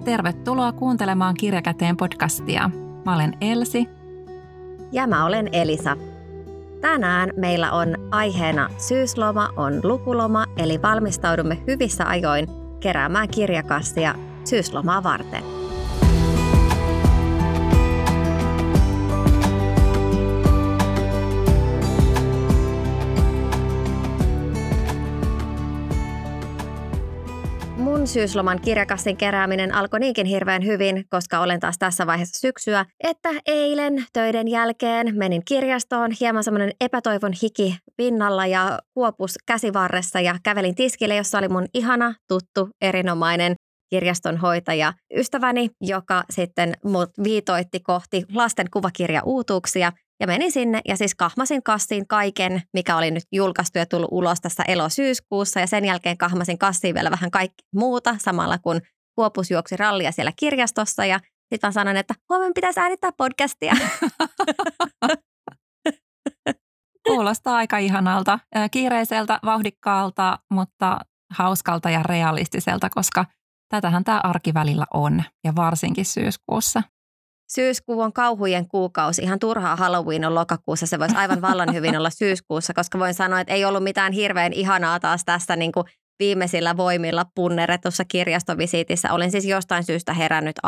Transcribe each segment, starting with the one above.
Tervetuloa kuuntelemaan Kirjakäteen podcastia. Mä olen Elsi. Ja mä olen Elisa. Tänään meillä on aiheena syysloma on lukuloma, eli valmistaudumme hyvissä ajoin keräämään kirjakassia syyslomaa varten. Mun syysloman kirjakassin kerääminen alkoi niinkin hirveän hyvin, koska olen taas tässä vaiheessa syksyä, että eilen töiden jälkeen menin kirjastoon, hieman semmoinen epätoivon hiki pinnalla ja kuopus käsivarressa ja kävelin tiskille, jossa oli mun ihana, tuttu, erinomainen kirjastonhoitaja ystäväni, joka sitten mut viitoitti kohti lasten kuvakirjauutuuksia. Ja menin sinne ja siis kahmasin kassiin kaiken, mikä oli nyt julkaistu ja tullut ulos tässä elo-syyskuussa. Ja sen jälkeen kahmasin kassiin vielä vähän kaikkea muuta, samalla kun kuopus juoksi rallia siellä kirjastossa. Ja sitten mä sanoin, että huomenna pitäisi äänittää podcastia. Kuulostaa aika ihanalta, kiireiseltä, vauhdikkaalta, mutta hauskalta ja realistiselta, koska tätähän tämä arki välillä on ja varsinkin syyskuussa. Syyskuu on kauhujen kuukausi. Ihan turhaa Halloween on lokakuussa. Se voisi aivan vallan hyvin olla syyskuussa, koska voin sanoa, että ei ollut mitään hirveän ihanaa taas tässä niin kuin viimeisillä voimilla punnerretussa kirjastovisiitissä. Olin siis jostain syystä herännyt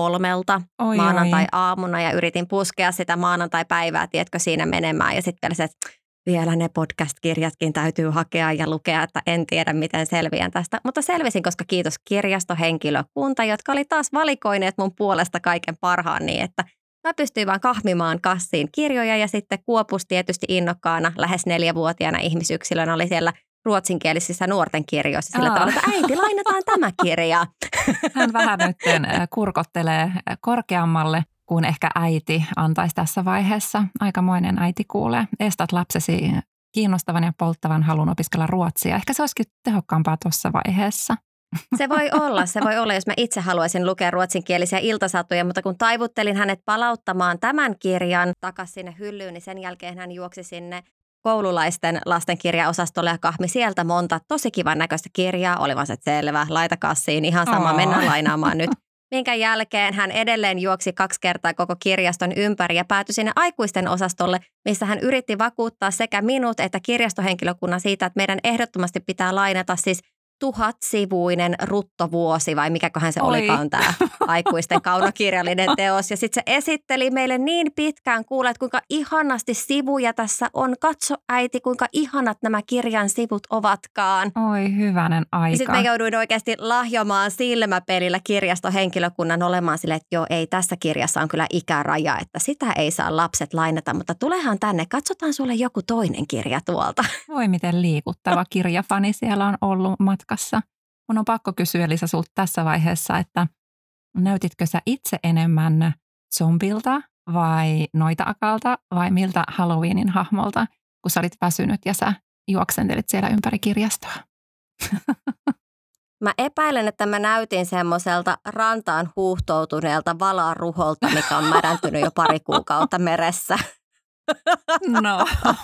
3:00 maanantai-aamuna ja yritin puskea sitä maanantai-päivää, tiedätkö, siinä menemään. Ja sitten vielä ne podcast-kirjatkin täytyy hakea ja lukea, että en tiedä miten selviän tästä. Mutta selvisin, koska kiitos kirjastohenkilökunta, jotka oli taas valikoineet mun puolesta kaiken parhaan niin, että mä pystyin vaan kahmimaan kassiin kirjoja ja sitten kuopus tietysti innokkaana lähes 4-vuotiaana ihmisyksilönä oli siellä ruotsinkielisissä nuorten kirjoissa sillä tavalla, että äiti, lainataan tämä kirja. Hän vähän nyt kurkottelee korkeammalle kuin ehkä äiti antaisi tässä vaiheessa. Aikamoinen äiti kuulee. Estat lapsesi kiinnostavan ja polttavan halun opiskella ruotsia. Ehkä se olisikin tehokkaampaa tuossa vaiheessa. Se voi olla, jos mä itse haluaisin lukea ruotsinkielisiä iltasatuja, mutta kun taivuttelin hänet palauttamaan tämän kirjan takaisin sinne hyllyyn, niin sen jälkeen hän juoksi sinne koululaisten lastenkirjaosastolle ja kahmi sieltä monta tosi kivan näköistä kirjaa. Oli vaan se, että selvä, laita kassiin, ihan sama, mennään lainaamaan nyt. Minkä jälkeen hän edelleen juoksi 2 kertaa koko kirjaston ympäri ja päätyi sinne aikuisten osastolle, missä hän yritti vakuuttaa sekä minut että kirjastohenkilökunnan siitä, että meidän ehdottomasti pitää lainata siis 1000-sivuinen ruttovuosi vai mikäköhän se olikaan tämä aikuisten kaunokirjallinen teos. Ja sitten se esitteli meille niin pitkään, kuulet kuinka ihanasti sivuja tässä on. Katso äiti, kuinka ihanat nämä kirjan sivut ovatkaan. Oi hyvänen aika. Ja sitten mä jouduin oikeasti lahjomaan silmäpelillä kirjastohenkilökunnan olemaan silleen, että joo, ei tässä kirjassa on kyllä ikäraja, että sitä ei saa lapset lainata, mutta tulehan tänne, katsotaan sulle joku toinen kirja tuolta. Voi miten liikuttava kirjafani siellä on ollut matkassa. Mun on pakko kysyä Elisa sulta tässä vaiheessa, että näytitkö sä itse enemmän zombilta vai noita-akalta vai miltä Halloweenin hahmolta, kun sä olit väsynyt ja sä juoksentelit siellä ympäri kirjastoa? Mä epäilen, että mä näytin semmoiselta rantaan huuhtoutuneelta valaruholta, mikä on mädäntynyt jo 2 kuukautta meressä. No.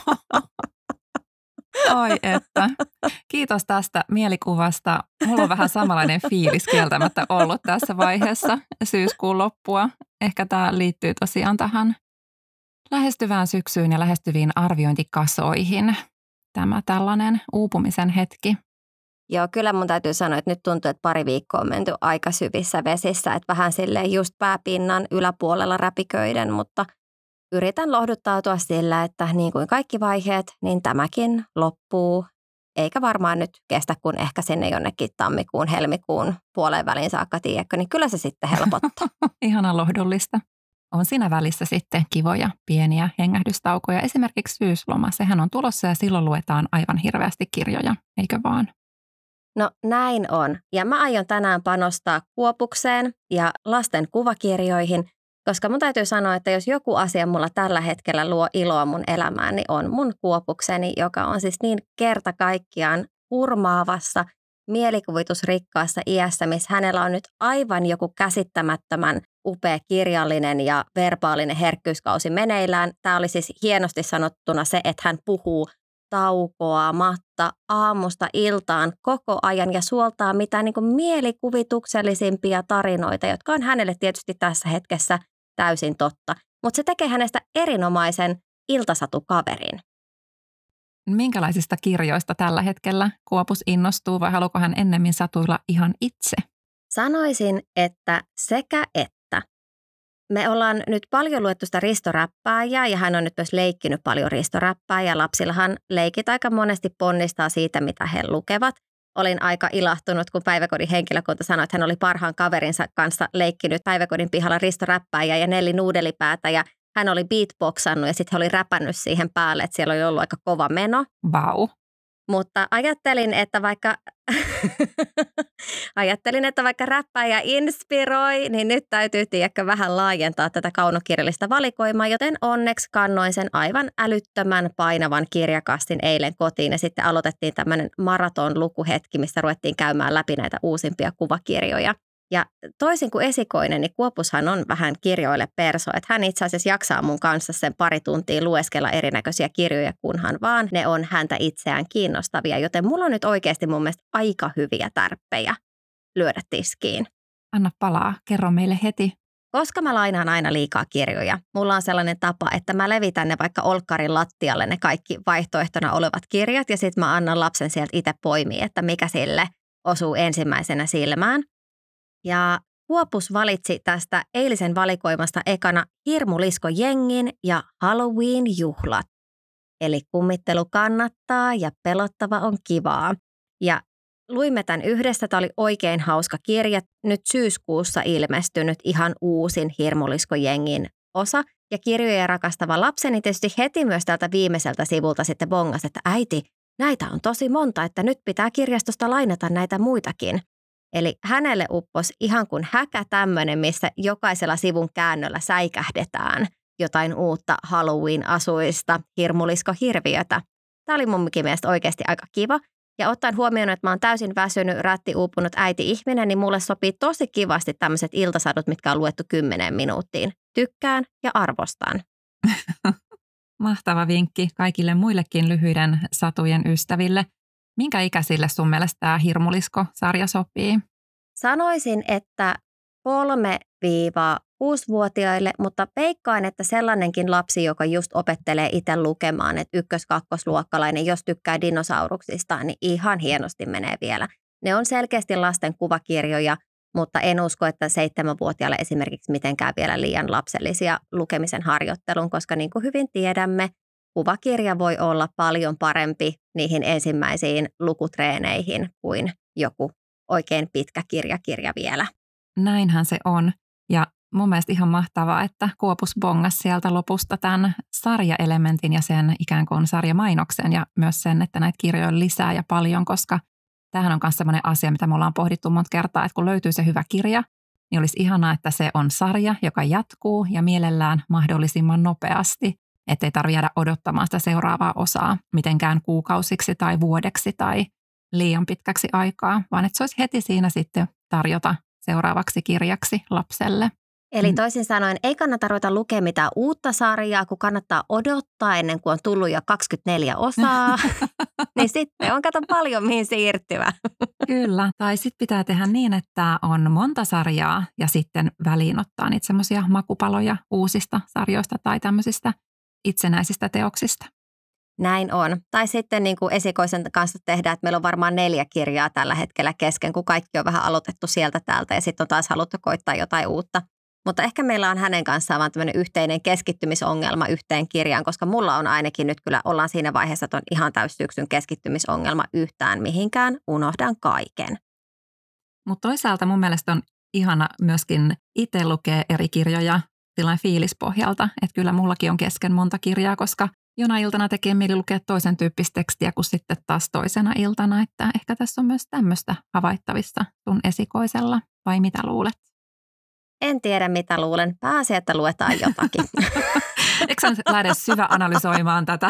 Oi että. Kiitos tästä mielikuvasta. Mulla on vähän samanlainen fiilis kieltämättä ollut tässä vaiheessa syyskuun loppua. Ehkä tämä liittyy tosiaan tähän lähestyvään syksyyn ja lähestyviin arviointikasoihin. Tämä tällainen uupumisen hetki. Joo, kyllä mun täytyy sanoa, että nyt tuntuu, että 2 viikkoa on menty aika syvissä vesissä, että vähän silleen just pääpinnan yläpuolella räpiköiden, mutta yritän lohduttautua sillä, että niin kuin kaikki vaiheet, niin tämäkin loppuu, eikä varmaan nyt kestä kuin ehkä sinne jonnekin tammikuun, helmikuun puoleen väliin saakka, tiedätkö, niin kyllä se sitten helpottaa. Ihana lohdullista. On siinä välissä sitten kivoja pieniä hengähdystaukoja. Esimerkiksi syysloma, sehän on tulossa ja silloin luetaan aivan hirveästi kirjoja, eikö vaan? No näin on. Ja mä aion tänään panostaa kuopukseen ja lasten kuvakirjoihin, koska mun täytyy sanoa, että jos joku asia mulla tällä hetkellä luo iloa mun elämään, niin on mun kuopukseni, joka on siis niin kerta kaikkiaan hurmaavassa, mielikuvitusrikkaassa iässä, missä hänellä on nyt aivan joku käsittämättömän upea kirjallinen ja verbaalinen herkkyyskausi meneillään. Tämä oli siis hienosti sanottuna se, että hän puhuu taukoamatta totta aamusta iltaan koko ajan ja suoltaa mitään niin kuin mielikuvituksellisimpia tarinoita, jotka on hänelle tietysti tässä hetkessä täysin totta. Mutta se tekee hänestä erinomaisen iltasatukaverin. Minkälaisista kirjoista tällä hetkellä Kuopus innostuu vai haluaako hän ennemmin satuilla ihan itse? Sanoisin, että sekä että. Me ollaan nyt paljon luettu sitä Risto Räppääjää ja hän on nyt myös leikkinyt paljon Risto Räppääjää. Lapsillahan leikit aika monesti ponnistaa siitä, mitä he lukevat. Olin aika ilahtunut, kun päiväkodin henkilökunta sanoi, että hän oli parhaan kaverinsa kanssa leikkinyt päiväkodin pihalla Risto Räppääjää ja Nelli Nuudelipäätä ja hän oli beatboxannut ja sitten he oli räpännyt siihen päälle, että siellä oli ollut aika kova meno. Vau. Mutta ajattelin, että vaikka räppäjä inspiroi, niin nyt täytyy tiedäkö vähän laajentaa tätä kaunokirjallista valikoimaa, joten onneksi kannoin sen aivan älyttömän painavan kirjakastin eilen kotiin ja sitten aloitettiin tämmöinen maraton lukuhetki, missä ruvettiin käymään läpi näitä uusimpia kuvakirjoja. Ja toisin kuin esikoinen, niin Kuopushan on vähän kirjoille perso, että hän itse asiassa jaksaa mun kanssa sen pari tuntia lueskella erinäköisiä kirjoja, kunhan vaan ne on häntä itseään kiinnostavia, joten mulla on nyt oikeasti mun mielestä aika hyviä tärppejä lyödä tiskiin. Anna palaa, kerro meille heti. Koska mä lainaan aina liikaa kirjoja, mulla on sellainen tapa, että mä levitän ne vaikka olkkarin lattialle ne kaikki vaihtoehtona olevat kirjat ja sitten mä annan lapsen sieltä itse poimia, että mikä sille osuu ensimmäisenä silmään. Ja Kuopus valitsi tästä eilisen valikoimasta ekana Hirmulisko-jengin ja Halloween-juhlat. Eli kummittelu kannattaa ja pelottava on kivaa. Ja luimme tämän yhdessä, tämä oli oikein hauska kirja. Nyt syyskuussa ilmestynyt ihan uusin Hirmulisko-jengin osa. Ja kirjoja rakastava lapseni tietysti heti myös tältä viimeiseltä sivulta sitten bongasi, että äiti, näitä on tosi monta, että nyt pitää kirjastosta lainata näitä muitakin. Eli hänelle upposi ihan kuin häkä tämmöinen, missä jokaisella sivun käännöllä säikähdetään jotain uutta Halloween-asuista hirmulisko-hirviötä. Tämä oli munkin mielestä oikeasti aika kiva. Ja ottaen huomioon, että mä oon täysin väsynyt, rätti-uupunut äiti-ihminen, niin mulle sopii tosi kivasti tämmöiset iltasadut, mitkä on luettu 10 minuuttiin. Tykkään ja arvostan. Mahtava vinkki kaikille muillekin lyhyiden satujen ystäville. Minkä ikäisille sun mielestä tämä Hirmulisko-sarja sopii? Sanoisin, että 3-6-vuotiaille, mutta veikkaan, että sellainenkin lapsi, joka just opettelee itse lukemaan, että 1-2-luokkalainen, jos tykkää dinosauruksista, niin ihan hienosti menee vielä. Ne on selkeästi lasten kuvakirjoja, mutta en usko, että 7-vuotiaille esimerkiksi mitenkään vielä liian lapsellisia lukemisen harjoittelun, koska niin kuin hyvin tiedämme, kuvakirja voi olla paljon parempi niihin ensimmäisiin lukutreeneihin kuin joku oikein pitkä kirja vielä. Näinhän se on. Ja mun mielestä ihan mahtavaa, että Kuopus bongasi sieltä lopusta tämän sarjaelementin ja sen ikään kuin sarjamainoksen ja myös sen, että näitä kirjoja on lisää ja paljon, koska tämähän on myös sellainen asia, mitä me ollaan pohdittu monta kertaa, että kun löytyy se hyvä kirja, niin olisi ihanaa, että se on sarja, joka jatkuu ja mielellään mahdollisimman nopeasti. Että ei tarvitse jäädä odottamaan sitä seuraavaa osaa mitenkään kuukausiksi tai vuodeksi tai liian pitkäksi aikaa, vaan että se olisi heti siinä sitten tarjota seuraavaksi kirjaksi lapselle. Eli toisin sanoen ei kannata ruveta lukemaan mitään uutta sarjaa, kun kannattaa odottaa ennen kuin on tullut jo 24 osaa. Niin sitten on kato paljon mihin siirtyä. Kyllä, tai sitten pitää tehdä niin, että on monta sarjaa ja sitten väliin ottaa niitä semmoisia makupaloja uusista sarjoista tai tämmöisistä itsenäisistä teoksista. Näin on. Tai sitten niin kuin esikoisen kanssa tehdään, että meillä on varmaan 4 kirjaa tällä hetkellä kesken, kun kaikki on vähän aloitettu sieltä täältä ja sitten on taas haluttu koittaa jotain uutta. Mutta ehkä meillä on hänen kanssaan vaan tämmöinen yhteinen keskittymisongelma yhteen kirjaan, koska mulla on ainakin nyt kyllä ollaan siinä vaiheessa, että on ihan täyssyksyn keskittymisongelma yhtään mihinkään, unohdan kaiken. Mutta toisaalta mun mielestä on ihana myöskin itse lukea eri kirjoja sillain fiilispohjalta, että kyllä mullakin on kesken monta kirjaa, koska jona iltana tekee mieli lukea toisen tyyppistä tekstiä kuin sitten taas toisena iltana, että ehkä tässä on myös tämmöistä havaittavissa sun esikoisella, vai mitä luulet? En tiedä mitä luulen, pääasia, että luetaan jotakin. Eikö sä lähde syvä analysoimaan tätä?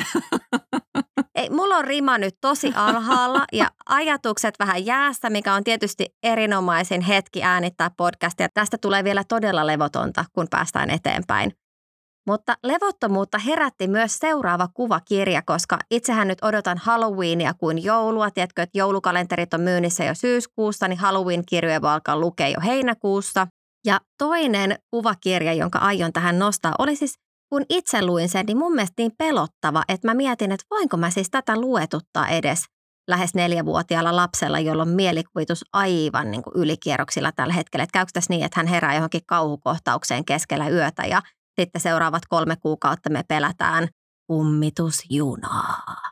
Ei, mulla on rima nyt tosi alhaalla ja ajatukset vähän jäässä, mikä on tietysti erinomaisin hetki äänittää podcastia. Tästä tulee vielä todella levotonta, kun päästään eteenpäin. Mutta levottomuutta herätti myös seuraava kuvakirja, koska itsehän nyt odotan Halloweenia kuin joulua. Tiedätkö, että joulukalenterit on myynnissä jo syyskuussa, niin Halloween-kirjoja voi alkaa lukea jo heinäkuussa. Ja toinen kuvakirja, jonka aion tähän nostaa, oli siis, kun itse luin sen, niin mun mielestä niin pelottava, että mä mietin, että voinko mä siis tätä luetuttaa edes lähes 4-vuotiaalla lapsella, jolla on mielikuvitus aivan niin kuin ylikierroksilla tällä hetkellä. Että käykö tässä niin, että hän herää johonkin kauhukohtaukseen keskellä yötä ja sitten seuraavat 3 kuukautta me pelätään kummitusjunaa.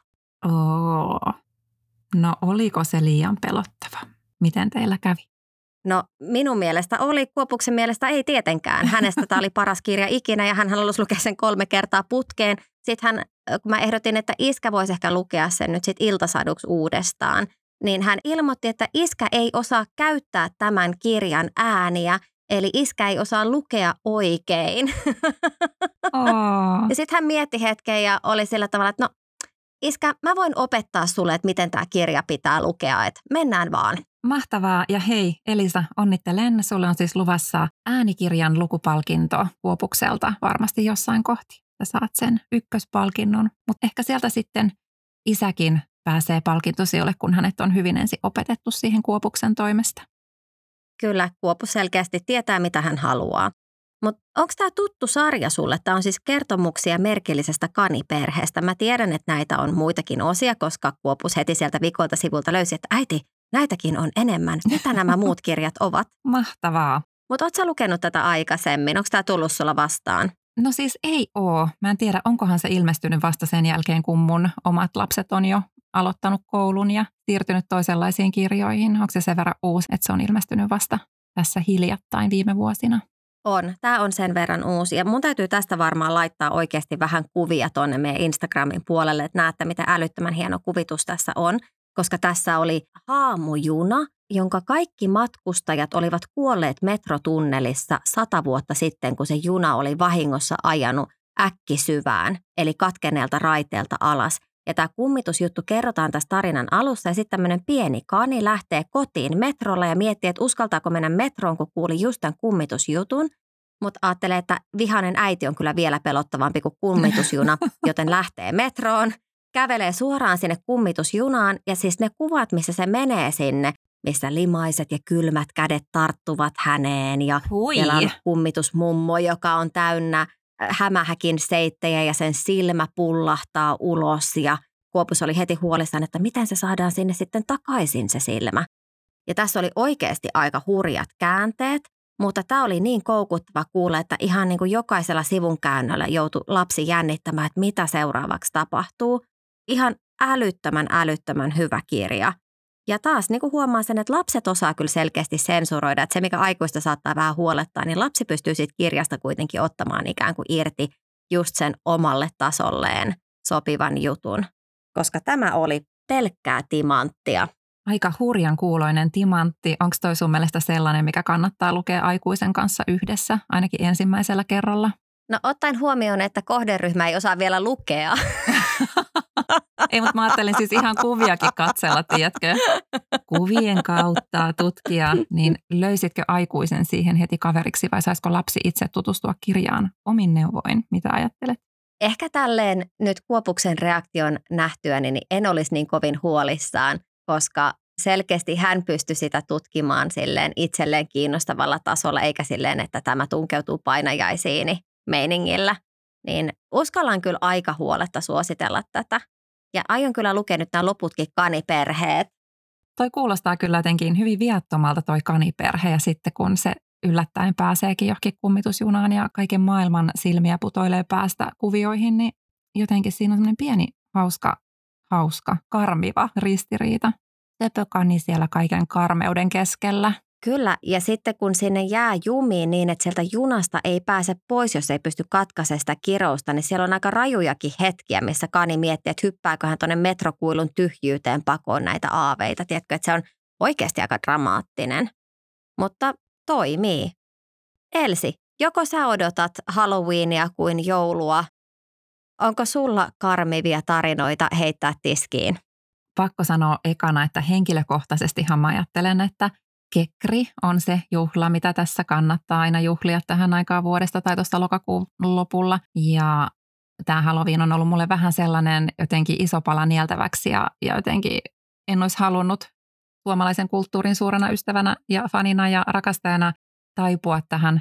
No oliko se liian pelottava? Miten teillä kävi? No minun mielestä oli, Kuopuksen mielestä ei tietenkään. Hänestä tämä oli paras kirja ikinä ja hän halusi lukea sen 3 kertaa putkeen. Sitten kun mä ehdotin, että iskä voisi ehkä lukea sen nyt sitten iltasaduksi uudestaan, niin hän ilmoitti, että iskä ei osaa käyttää tämän kirjan ääniä, eli iskä ei osaa lukea oikein. Ja sitten hän mietti hetken ja oli sillä tavalla, että no iskä, mä voin opettaa sulle, että miten tämä kirja pitää lukea, että mennään vaan. Mahtavaa. Ja hei Elisa, onnittelen. Sulle on siis luvassa äänikirjan lukupalkinto Kuopukselta varmasti jossain kohti. Sä saat sen ykköspalkinnon, mutta ehkä sieltä sitten isäkin pääsee palkintosijoille, kun hänet on hyvin ensin opetettu siihen Kuopuksen toimesta. Kyllä, Kuopus selkeästi tietää, mitä hän haluaa. Mutta onko tämä tuttu sarja sulle? Tämä on siis kertomuksia merkillisestä kaniperheestä. Mä tiedän, että näitä on muitakin osia, koska Kuopus heti sieltä vikolta sivulta löysi, että äiti, näitäkin on enemmän. Mitä nämä muut kirjat ovat? Mahtavaa. Mutta ootko sä lukenut tätä aikaisemmin? Onko tämä tullut sulla vastaan? No siis ei oo. Mä en tiedä, onkohan se ilmestynyt vasta sen jälkeen, kun mun omat lapset on jo aloittanut koulun ja siirtynyt toisenlaisiin kirjoihin. Onko se sen verran uusi, että se on ilmestynyt vasta tässä hiljattain viime vuosina? On. Tämä on sen verran uusi. Ja mun täytyy tästä varmaan laittaa oikeasti vähän kuvia tuonne meidän Instagramin puolelle, että näette, mitä älyttömän hieno kuvitus tässä on. Koska tässä oli haamujuna, jonka kaikki matkustajat olivat kuolleet metrotunnelissa 100 vuotta sitten, kun se juna oli vahingossa ajanut äkkisyvään, eli katkenneelta raiteelta alas. Ja tämä kummitusjuttu kerrotaan tässä tarinan alussa ja sitten tämmöinen pieni kani lähtee kotiin metrolla ja miettii, että uskaltaako mennä metroon, kun kuuli just tämän kummitusjutun. Mutta ajattelee, että vihainen äiti on kyllä vielä pelottavampi kuin kummitusjuna, joten lähtee metroon. Kävelee suoraan sinne kummitusjunaan ja siis ne kuvat, missä se menee sinne, missä limaiset ja kylmät kädet tarttuvat häneen ja siellä on kummitusmummo, joka on täynnä hämähäkin seittejä ja sen silmä pullahtaa ulos ja Kuopus oli heti huolissaan, että miten se saadaan sinne sitten takaisin se silmä. Ja tässä oli oikeasti aika hurjat käänteet, mutta tämä oli niin koukuttava kuulla, että ihan niin kuin jokaisella sivun käännöllä joutui lapsi jännittämään, että mitä seuraavaksi tapahtuu. Ihan älyttömän hyvä kirja. Ja taas niin kuin huomaan sen, että lapset osaa kyllä selkeästi sensuroida, että se mikä aikuista saattaa vähän huolettaa, niin lapsi pystyy siitä kirjasta kuitenkin ottamaan ikään kuin irti just sen omalle tasolleen sopivan jutun. Koska tämä oli pelkkää timanttia. Aika hurjan kuuloinen timantti. Onko toi sun mielestä sellainen, mikä kannattaa lukea aikuisen kanssa yhdessä, ainakin ensimmäisellä kerralla? No ottaen huomioon, että kohderyhmä ei osaa vielä lukea. Ei, mutta mä ajattelin siis ihan kuviakin katsella, tiedätkö? Kuvien kautta tutkia, niin löysitkö aikuisen siihen heti kaveriksi vai saisiko lapsi itse tutustua kirjaan omin neuvoin? Mitä ajattelet? Ehkä tälleen nyt Kuopuksen reaktion nähtyäni, niin en olisi niin kovin huolissaan, koska selkeästi hän pystyi sitä tutkimaan silleen itselleen kiinnostavalla tasolla, eikä silleen, että tämä tunkeutuu painajaisiini meiningillä. Niin uskallan kyllä aika huoletta suositella tätä. Ja aion kyllä lukea nyt nämä loputkin kaniperheet. Toi kuulostaa kyllä jotenkin hyvin viattomalta toi kaniperhe ja sitten kun se yllättäen pääseekin johonkin kummitusjunaan ja kaiken maailman silmiä putoilee päästä kuvioihin, niin jotenkin siinä on semmoinen pieni hauska, karmiva ristiriita. Töpökani siellä kaiken karmeuden keskellä. Kyllä, ja sitten kun sinne jää jumiin niin, että sieltä junasta ei pääse pois, jos ei pysty katkaisemaan sitä kirousta, niin siellä on aika rajujakin hetkiä, missä kani miettii, että hyppääkö hän tuonne metrokuilun tyhjyyteen pakoon näitä aaveita. Tiedätkö, että se on oikeasti aika dramaattinen, mutta toimii. Elsi, joko sä odotat Halloweenia kuin joulua? Onko sulla karmivia tarinoita heittää tiskiin? Pakko sanoa ekana, että henkilökohtaisestihan mä ajattelen, että Kekri on se juhla, mitä tässä kannattaa aina juhlia tähän aikaan vuodesta tai tuossa lokakuun lopulla. Ja tämä Halloween on ollut mulle vähän sellainen jotenkin iso pala nieltäväksi ja jotenkin en olisi halunnut suomalaisen kulttuurin suurena ystävänä ja fanina ja rakastajana taipua tähän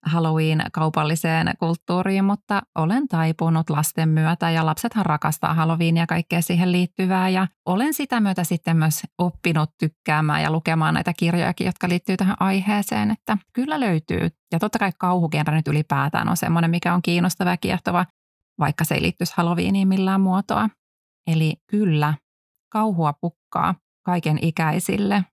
Halloween-kaupalliseen kulttuuriin, mutta olen taipunut lasten myötä ja lapsethan rakastaa Halloweenia ja kaikkea siihen liittyvää ja olen sitä myötä sitten myös oppinut tykkäämään ja lukemaan näitä kirjojakin, jotka liittyy tähän aiheeseen, että kyllä löytyy. Ja totta kai kauhugenre nyt ylipäätään on semmoinen, mikä on kiinnostava ja kiehtova, vaikka se ei liittyisi Halloweeniin millään muotoa. Eli kyllä, kauhua pukkaa kaiken ikäisille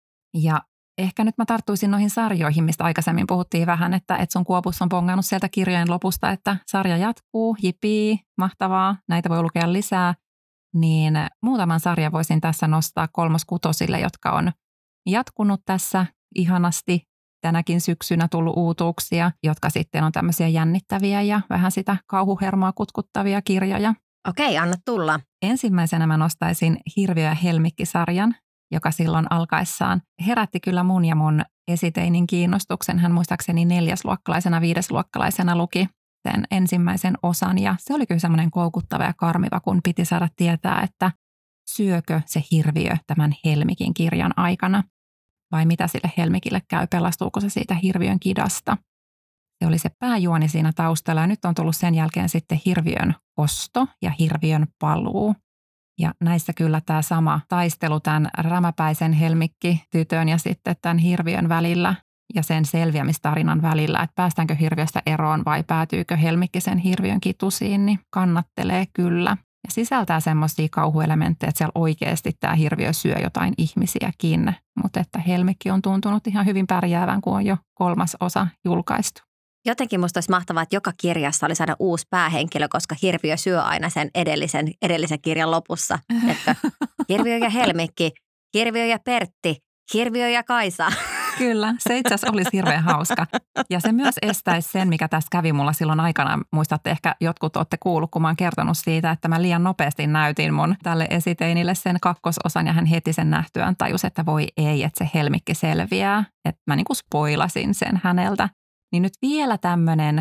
ja ehkä nyt mä tarttuisin noihin sarjoihin, mistä aikaisemmin puhuttiin vähän, että sun Kuopus on pongannut sieltä kirjojen lopusta, että sarja jatkuu, jipii, mahtavaa, näitä voi lukea lisää. Niin muutaman sarjan voisin tässä nostaa 3-6, jotka on jatkunut tässä ihanasti. Tänäkin syksynä tullut uutuuksia, jotka sitten on tämmöisiä jännittäviä ja vähän sitä kauhuhermoa kutkuttavia kirjoja. Okei, anna tulla. Ensimmäisenä mä nostaisin Hirviö ja Helmikki-sarjan, joka silloin alkaessaan herätti kyllä mun ja mun esiteinin kiinnostuksen. Hän muistaakseni 4-luokkalaisena, 5-luokkalaisena luki sen ensimmäisen osan ja se oli kyllä semmoinen koukuttava ja karmiva, kun piti saada tietää, että syökö se hirviö tämän Helmikin kirjan aikana vai mitä sille Helmikille käy, pelastuuko se siitä hirviön kidasta. Se oli se pääjuoni siinä taustalla ja nyt on tullut sen jälkeen sitten Hirviön kosto ja Hirviön paluu. Ja näissä kyllä tämä sama taistelu tämän rämäpäisen Helmikki-tytön ja sitten tämän hirviön välillä ja sen selviämistarinan välillä, että päästäänkö hirviöstä eroon vai päätyykö Helmikki sen hirviön kitusiin, niin kannattelee kyllä. Ja sisältää semmoisia kauhuelementtejä, että siellä oikeasti tämä hirviö syö jotain ihmisiäkin, mutta että Helmikki on tuntunut ihan hyvin pärjäävän, kun on jo 3. osa julkaistu. Jotenkin musta olisi mahtavaa, että joka kirjassa olisi aina uusi päähenkilö, koska hirviö syö aina sen edellisen kirjan lopussa. Että Hirviö ja Helmikki, Hirviö ja Pertti, Hirviö ja Kaisa. Kyllä, se itse asiassa olisi hirveän hauska. Ja se myös estäisi sen, mikä tässä kävi mulla silloin aikana. Muistatte, ehkä jotkut olette kuullut, kun mä oon kertonut siitä, että mä liian nopeasti näytin mun tälle esiteinille sen 2. osan ja hän heti sen nähtyään tajusi, että voi ei, että se Helmikki selviää. Että mä niin kuin spoilasin sen häneltä. Niin nyt vielä tämmöinen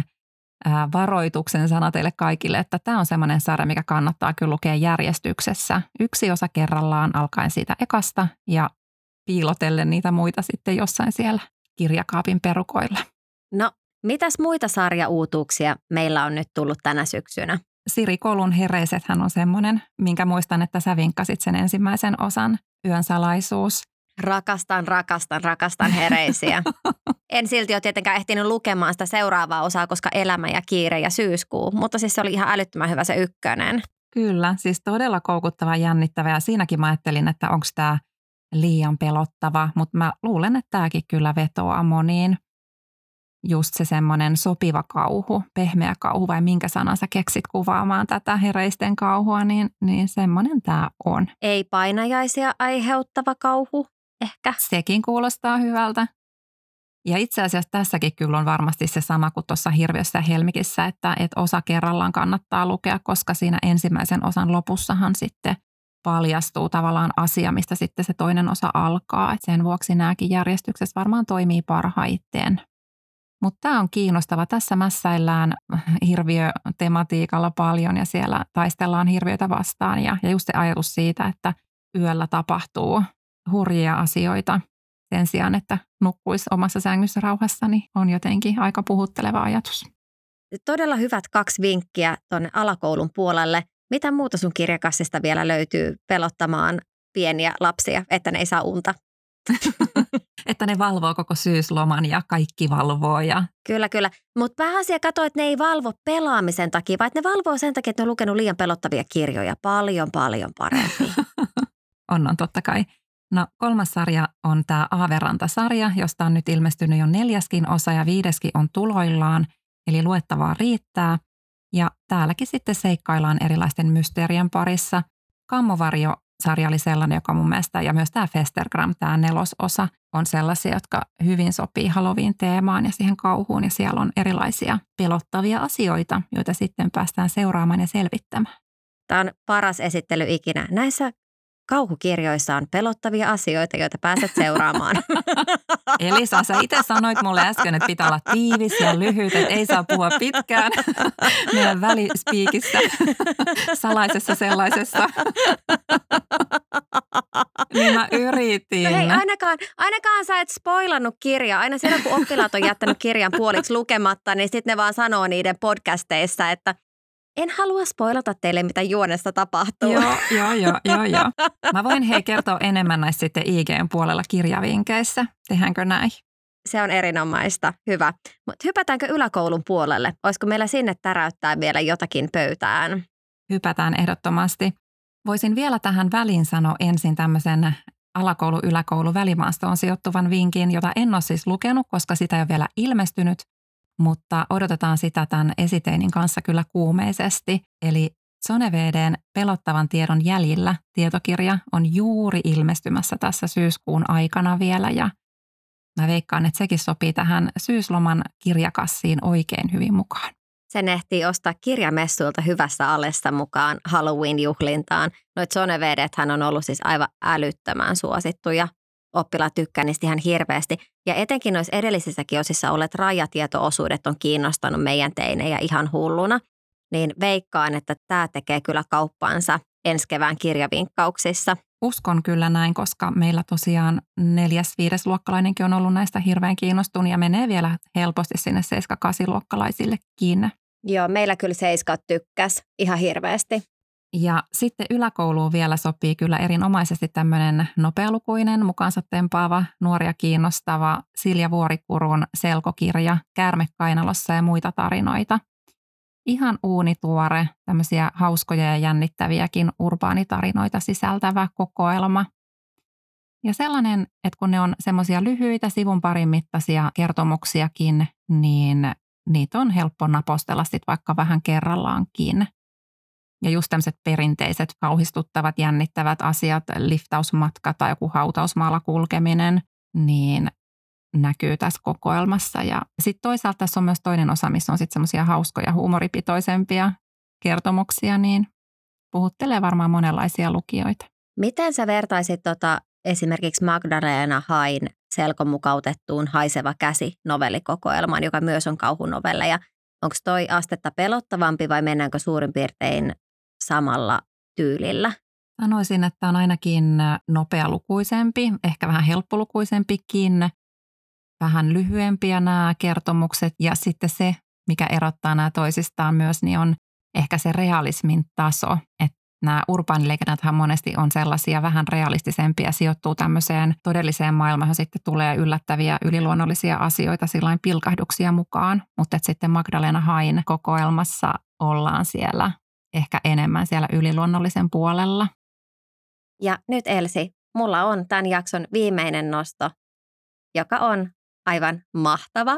varoituksen sana teille kaikille, että tämä on semmoinen sarja, mikä kannattaa kyllä lukea järjestyksessä. 1 osa kerrallaan alkaen siitä ekasta ja piilotellen niitä muita sitten jossain siellä kirjakaapin perukoilla. No, mitäs muita sarjauutuuksia meillä on nyt tullut tänä syksynä? Siri Kolun Hereisethän on semmoinen, minkä muistan, että sä vinkkasit sen ensimmäisen osan, Yön salaisuus. Rakastan Hereisiä. En silti ole tietenkään ehtinyt lukemaan sitä seuraavaa osaa, koska elämä ja kiire ja syyskuu, mutta siis se oli ihan älyttömän hyvä se 1. Kyllä, siis todella koukuttava, jännittävä ja siinäkin mä ajattelin, että onko tämä liian pelottava, mutta mä luulen, että tämäkin kyllä vetoaa moniin. Just se semmoinen sopiva kauhu, pehmeä kauhu vai minkä sanan sä keksit kuvaamaan tätä hereisten kauhua, niin semmoinen tämä on. Ei painajaisia aiheuttava kauhu, ehkä. Sekin kuulostaa hyvältä. Ja itse asiassa tässäkin kyllä on varmasti se sama kuin tuossa Hirviössä ja Helmikissä, että osa kerrallaan kannattaa lukea, koska siinä ensimmäisen osan lopussahan sitten paljastuu tavallaan asia, mistä sitten se toinen osa alkaa. Et sen vuoksi nämäkin järjestyksessä varmaan toimii parhaiten. Mutta tämä on kiinnostava. Tässä mässäillään hirviötematiikalla paljon ja siellä taistellaan hirviöitä vastaan. Ja just se ajatus siitä, että yöllä tapahtuu hurjia asioita sen sijaan, että nukkuisi omassa sängyssä rauhassa, niin on jotenkin aika puhutteleva ajatus. Todella hyvät 2 vinkkiä tuonne alakoulun puolelle. Mitä muuta sun kirjakassista vielä löytyy pelottamaan pieniä lapsia, että ne ei saa unta? Että ne valvoo koko syysloman ja kaikki valvoo. Ja... Kyllä. Mutta vähän siellä katsoo, että ne ei valvo pelaamisen takia, vaan että ne valvoo sen takia, että ne on lukenut liian pelottavia kirjoja. Paljon parempi. On totta kai. No 3. sarja on tämä Aaveranta-sarja, josta on nyt ilmestynyt jo 4. osa ja 5. on tuloillaan. Eli luettavaa riittää. Ja täälläkin sitten seikkaillaan erilaisten mysteerien parissa. Kammovarjo-sarja oli sellainen, joka mun mielestä, ja myös tämä Festergram, tämä 4. osa, on sellaisia, jotka hyvin sopii Halloween-teemaan ja siihen kauhuun. Ja siellä on erilaisia pelottavia asioita, joita sitten päästään seuraamaan ja selvittämään. Tämä on paras esittely ikinä. Näissä kauhukirjoissa on pelottavia asioita, joita pääset seuraamaan. Elisa, sä itse sanoit mulle äsken, että pitää olla tiivis ja lyhyt, että ei saa puhua pitkään meidän välispiikissä, salaisessa sellaisessa. Niin mä yritin. No hei, ainakaan sä et spoilannut kirjaa. Aina silloin, kun oppilaat on jättänyt kirjan puoliksi lukematta, niin sitten ne vaan sanoo niiden podcasteissa, että en halua spoilata teille, mitä juonesta tapahtuu. Joo. Mä voin kertoa enemmän näistä sitten IG:n puolella kirjavinkeissä. Tehdäänkö näin? Se on erinomaista. Hyvä. Mutta hypätäänkö yläkoulun puolelle? Olisiko meillä sinne täräyttää vielä jotakin pöytään? Hypätään ehdottomasti. Voisin vielä tähän väliin sanoa ensin tämmöisen alakoulu-yläkoulu välimaastoon sijoittuvan vinkin, jota en ole siis lukenut, koska sitä ei ole vielä ilmestynyt, mutta odotetaan sitä tämän esiteinin kanssa kyllä kuumeisesti. Eli Zoneveden Pelottavan tiedon jäljillä tietokirja on juuri ilmestymässä tässä syyskuun aikana vielä ja mä veikkaan, että sekin sopii tähän syysloman kirjakassiin oikein hyvin mukaan. Sen ehtii ostaa kirjamessuilta hyvässä alessa mukaan Halloween-juhlintaan. Noit Zonevedethän on ollut siis aivan älyttömän suosittuja. Oppilaat tykkää niistä ihan hirveästi. Ja etenkin noissa edellisissäkin osissa olleet rajatieto-osuudet on kiinnostanut meidän teinejä ihan hulluna. Niin veikkaan, että tämä tekee kyllä kauppansa ensi kevään kirjavinkkauksissa. Uskon kyllä näin, koska meillä tosiaan 4.–5. luokkalainenkin on ollut näistä hirveän kiinnostunut ja menee vielä helposti sinne 7.–8. luokkalaisillekin. Joo, meillä kyllä 7 tykkäs ihan hirveästi. Ja sitten yläkouluun vielä sopii kyllä erinomaisesti tämmöinen nopealukuinen, mukaansa tempaava, nuoria kiinnostava Silja Vuorikurun selkokirja Käärme kainalossa ja muita tarinoita. Ihan uunituore, tämmöisiä hauskoja ja jännittäviäkin urbaanitarinoita sisältävä kokoelma. Ja sellainen, että kun ne on semmoisia lyhyitä sivun parin mittaisia kertomuksiakin, niin niitä on helppo napostella sitten vaikka vähän kerrallaankin. Ja just tämmöiset perinteiset, kauhistuttavat, jännittävät asiat, liftausmatka tai joku hautausmaalla kulkeminen, niin näkyy tässä kokoelmassa. Ja sitten toisaalta tässä on myös toinen osa, missä on sitten semmoisia hauskoja, huumoripitoisempia kertomuksia, niin puhuttelee varmaan monenlaisia lukijoita. Miten sä vertaisit esimerkiksi Magdalena Hain selkomukautettuun Haiseva käsi -novellikokoelmaan, joka myös on kauhunovelleja? Onko toi astetta pelottavampi vai mennäänkö suurin piirtein samalla tyylillä? Sanoisin, että on ainakin nopealukuisempi, ehkä vähän helppolukuisempikin, vähän lyhyempiä nämä kertomukset ja sitten se, mikä erottaa nämä toisistaan myös, niin on ehkä se realismin taso, että nämä urbaanilegendathan monesti on sellaisia vähän realistisempia, sijoittuu tämmöiseen todelliseen maailmaan, johon sitten tulee yllättäviä yliluonnollisia asioita, sillain pilkahduksia mukaan, mutta sitten Magdalena Hain kokoelmassa ollaan siellä ehkä enemmän siellä yliluonnollisen puolella. Ja nyt Elsi, mulla on tämän jakson viimeinen nosto, joka on aivan mahtava.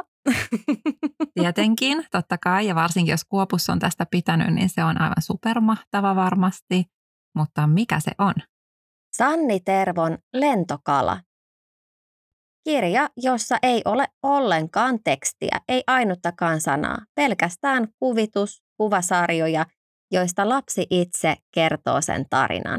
Tietenkin, totta kai, ja varsinkin jos Kuopus on tästä pitänyt, niin se on aivan supermahtava varmasti. Mutta mikä se on? Sanni Tervon Lentokala. Kirja, jossa ei ole ollenkaan tekstiä, ei ainuttakaan sanaa, pelkästään kuvitus, kuvasarjoja, joista lapsi itse kertoo sen tarinan.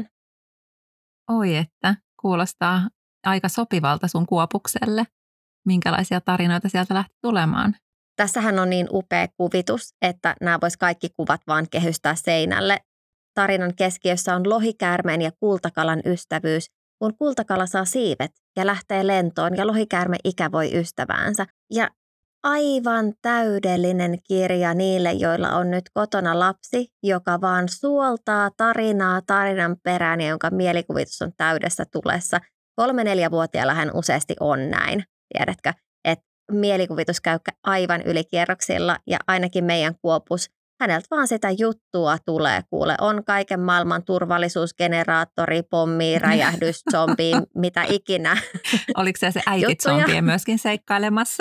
Oi että, kuulostaa aika sopivalta sun Kuopukselle. Minkälaisia tarinoita sieltä lähti tulemaan? Tässähän on niin upea kuvitus, että nämä vois kaikki kuvat vaan kehystää seinälle. Tarinan keskiössä on lohikäärmeen ja kultakalan ystävyys, kun kultakala saa siivet ja lähtee lentoon ja lohikäärme ikävoi ystäväänsä. Ja aivan täydellinen kirja niille, joilla on nyt kotona lapsi, joka vaan suoltaa tarinaa tarinan perään ja jonka mielikuvitus on täydessä tulessa. 3-4-vuotiailla hän useasti on näin, tiedätkö, että mielikuvitus käy aivan ylikierroksilla ja ainakin meidän Kuopus, häneltä vaan sitä juttua tulee, kuule, on kaiken maailman turvallisuusgeneraattori, pommi, räjähdys, zombi, mitä ikinä. Oliko se äiti-zombie myöskin seikkailemassa?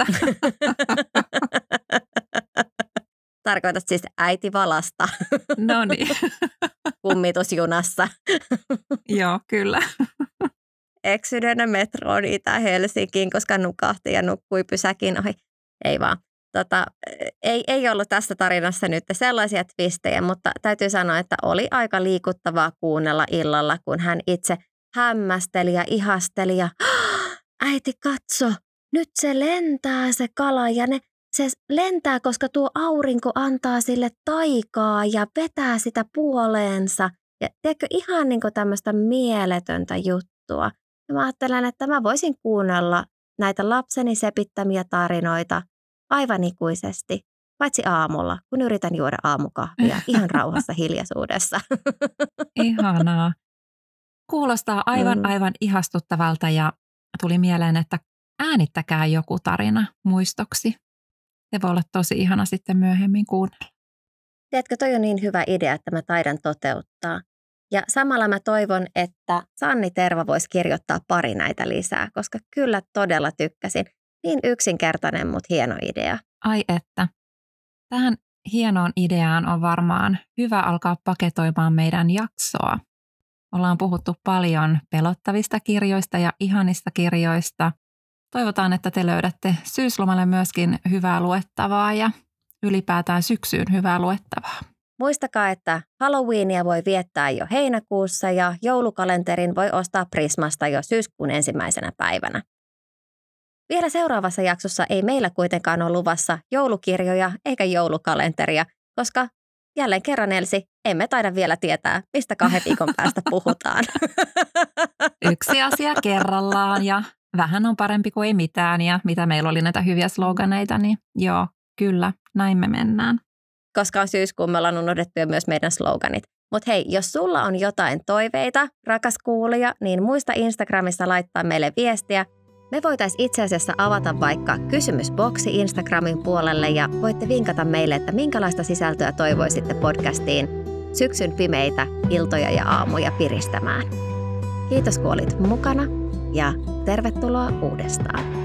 Tarkoitat siis äiti valasta. No niin. Kummitusjunassa. Joo, kyllä. Eksydönä metroon Itä-Helsinkiin, koska nukahti ja nukkui pysäkin ohi. Ei vaan. Ei ollut tässä tarinassa nyt sellaisia twistejä, mutta täytyy sanoa, että oli aika liikuttavaa kuunnella illalla, kun hän itse hämmästeli ja ihasteli ja äiti katso, nyt se lentää se kala ja se lentää, koska tuo aurinko antaa sille taikaa ja vetää sitä puoleensa. Ja tiedätkö, ihan niin kuin tämmöistä mieletöntä juttua. Ja mä ajattelen, että mä voisin kuunnella näitä lapseni sepittämiä tarinoita aivan ikuisesti, paitsi aamulla, kun yritän juoda aamukahvia ihan rauhassa hiljaisuudessa. Ihanaa. Kuulostaa aivan ihastuttavalta ja tuli mieleen, että äänittäkää joku tarina muistoksi. Se voi olla tosi ihana sitten myöhemmin kuunnella. Tiedätkö, toi on niin hyvä idea, että mä taidan toteuttaa. Ja samalla mä toivon, että Sanni Terva voisi kirjoittaa pari näitä lisää, koska kyllä todella tykkäsin. Niin yksinkertainen, mutta hieno idea. Ai että. Tähän hienoon ideaan on varmaan hyvä alkaa paketoimaan meidän jaksoa. Ollaan puhuttu paljon pelottavista kirjoista ja ihanista kirjoista. Toivotaan, että te löydätte syyslomalle myöskin hyvää luettavaa ja ylipäätään syksyyn hyvää luettavaa. Muistakaa, että Halloweenia voi viettää jo heinäkuussa ja joulukalenterin voi ostaa Prismasta jo syyskuun 1. päivänä. Vielä seuraavassa jaksossa ei meillä kuitenkaan ole luvassa joulukirjoja eikä joulukalenteria, koska jälleen kerran Elsi, emme taida vielä tietää, mistä 2 viikon päästä puhutaan. Yksi asia kerrallaan ja vähän on parempi kuin ei mitään ja mitä meillä oli näitä hyviä sloganeita, niin joo, kyllä, näin me mennään. Koska on syyskuun, me ollaan unohdettu jo myös meidän sloganit. Mutta hei, jos sulla on jotain toiveita, rakas kuulija, niin muista Instagramissa laittaa meille viestiä. Me voitaisiin itse asiassa avata vaikka kysymysboksi Instagramin puolelle ja voitte vinkata meille, että minkälaista sisältöä toivoisitte podcastiin syksyn pimeitä iltoja ja aamuja piristämään. Kiitos kun olit mukana ja tervetuloa uudestaan.